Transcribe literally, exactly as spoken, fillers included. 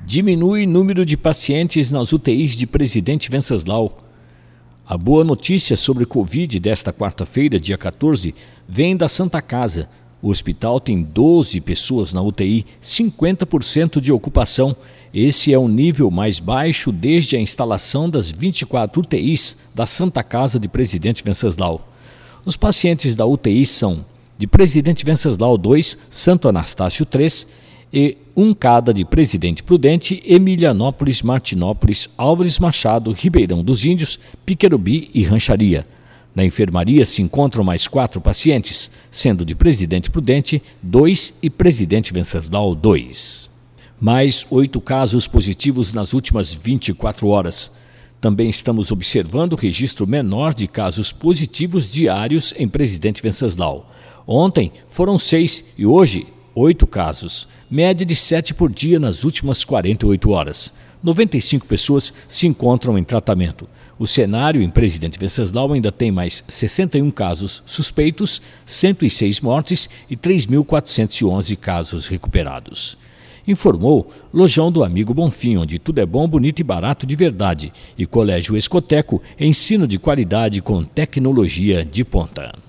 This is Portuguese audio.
Diminui o número de pacientes nas U T Is de Presidente Venceslau. A boa notícia sobre Covid desta quarta-feira, dia quatorze, vem da Santa Casa. O hospital tem doze pessoas na U T I, cinquenta por cento de ocupação. Esse é o nível mais baixo desde a instalação das vinte e quatro U T Is da Santa Casa de Presidente Venceslau. Os pacientes da U T I são de Presidente Venceslau dois, Santo Anastácio três e um cada de Presidente Prudente, Emilianópolis, Martinópolis, Álvares Machado, Ribeirão dos Índios, Piquerubi e Rancharia. Na enfermaria se encontram mais quatro pacientes, sendo de Presidente Prudente dois e Presidente Venceslau dois. Mais oito casos positivos nas últimas vinte e quatro horas. Também estamos observando o registro menor de casos positivos diários em Presidente Venceslau. Ontem foram seis e hoje oito casos, média de sete por dia nas últimas quarenta e oito horas. noventa e cinco pessoas se encontram em tratamento. O cenário em Presidente Venceslau ainda tem mais sessenta e um casos suspeitos, cento e seis mortes e três mil quatrocentos e onze casos recuperados. Informou Lojão do Amigo Bonfim, onde tudo é bom, bonito e barato de verdade. E Colégio Escoteco, ensino de qualidade com tecnologia de ponta.